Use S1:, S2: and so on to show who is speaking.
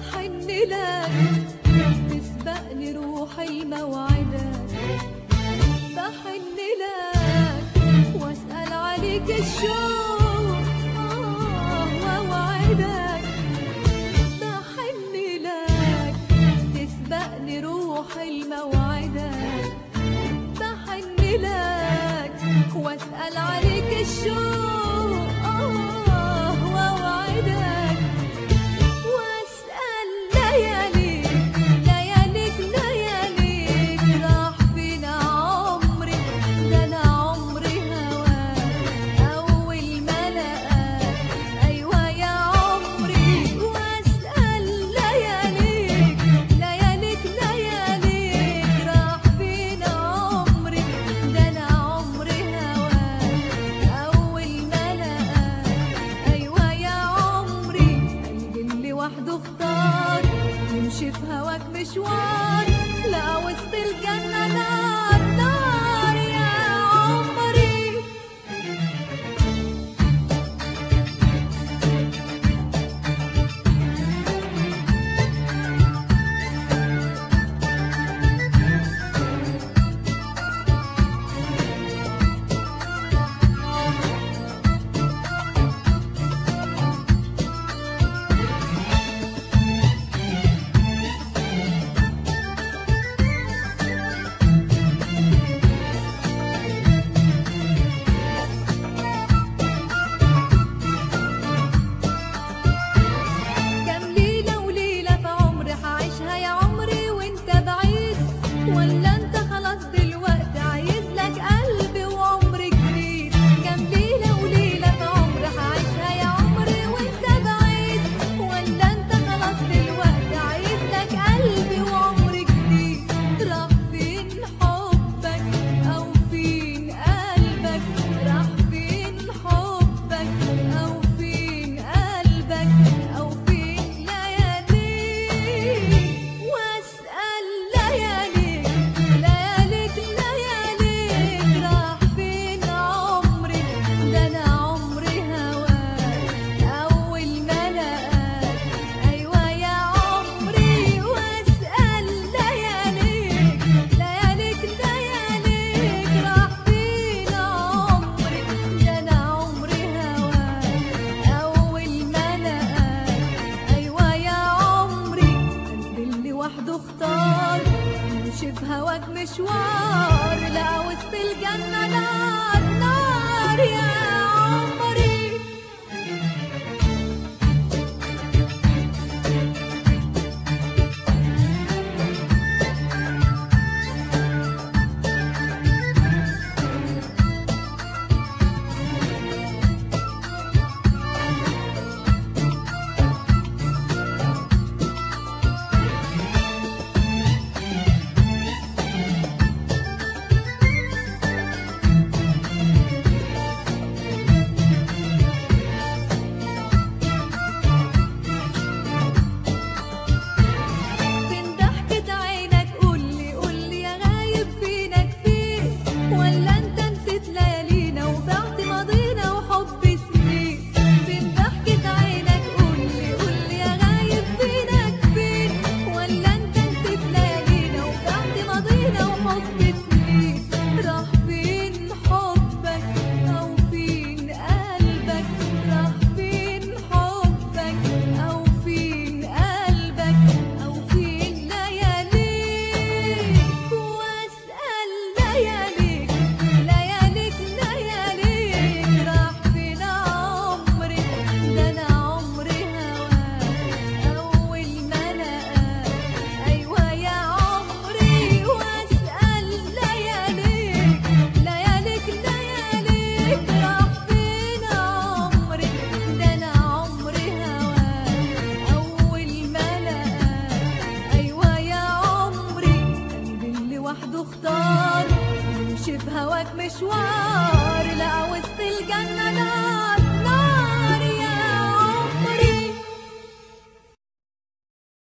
S1: بحن لك تسبقني روحي موعدك، بحن لك واسأل عليك الشوق ووعدك، بحن لك تسبقني روحي موعدك، بحن لك واسأل عليك الشوق ووعدك، واسأل لياليك لياليك لياليك راح فين عمري، ده انا عمري هواك اول ما لقاك، ايوه يا عمري، واسأل لياليك لياليك لياليك راح فين عمري، ده انا عمري هواك اول ما لقاك، ايوه يا عمري، قلبي اللي وحده اختار يمشي في هواك مشوار، لا وسط الجنة نار نار يا عمري. كام ليلة وليلة في عمري هعيشها يا عمري وانت بعيد، ولا انت خلاص دلوقتي عايز لك قلبي وعمر جديد، كام ليلة وليلة في عمري هعيشها يا عمري وانت بعيد، ولا انت خلاص دلوقتي عايز لك قلبي وعمر جديد، راح فين حبك او فين قلبك، راح فين حبك او فين قلبك او فين لياليك، واسأل لياليك لياليك لياليك راح فين عمري، ده انا عمري هواك اول ما لقاك، ايوه يا عمري، واسأل لياليك لياليك لياليك راح فين عمري، ده انا عمري هواك اول ما لقاك، ايوه يا عمري، قلبي اللي وحده اختار يمشي في هواك مشوار، لا وسط الجنة نار نار يا عمري. فين ضحكة عينك قولي قولي يا غايب فينك فين، ولا انت نسيت ليالينا وبعت ماضينا وحب سنين، فين ضحكة عينك قولي قولي يا غايب فينك فين، ولا انت نسيت ليالينا وبعت ماضينا وحب سنين، راح فين حبك او فين قلبك، راح فين حبك او فين قلبك او فين لياليك، واسأل لياليك لياليك لياليك راح فين عمري، ده انا عمري هواك اول ما لقاك، ايوه يا عمري، واسأل لياليك لياليك لياليك راح فين عمري، ده انا عمري هواك اول ما لقاك، ايوه يا عمري، قلبي اللي وحده اختار يمشي في هواك مشوار.